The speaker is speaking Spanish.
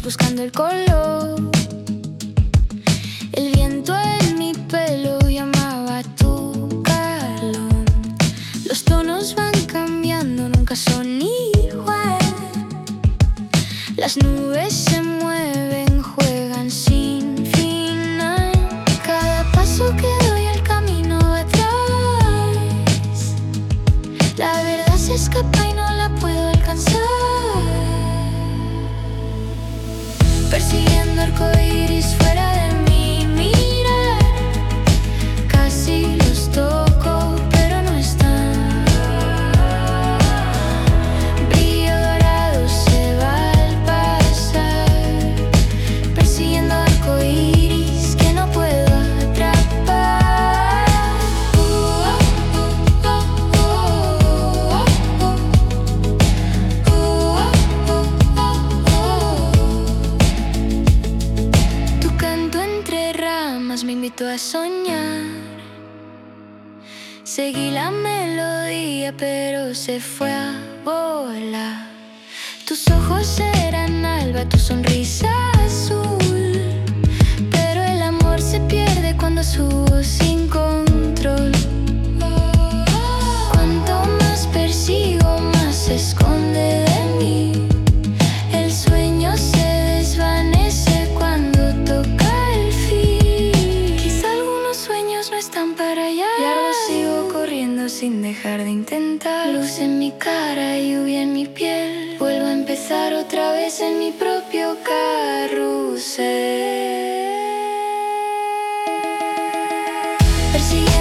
buscando el color. El viento en mi pelo llamaba a tu calor. Los tonos van cambiando, nunca son igual. Las nubes se mueven, juegan sin final. Cada paso que doy el camino va atrás. La verdad se escapa y no la puedo alcanzar. Persiguiendo arcoíris fuera de mi mirar. Casi los toco, pero no están. Brillo dorado se va al pasar. Persiguiendo arcoíris que no puedo atrapar. Tu canto entre ramas me invitó a soñar. Seguí la melodía, pero se fue a volar. Tus ojos eran alba, tu sonrisa azul. Pero el amor se pierde cuando subo sin control. Cuanto más persigo, más se esconde de mí. El sueño se desvanece cuando toca el fin. Quizá algunos sueños no están para allá. Largo sigo corriendo sin dejar de intentar. Luz en mi cara, lluvia en mi piel. Vuelvo a empezar otra vez en mi propio carrusel. Persiguiendo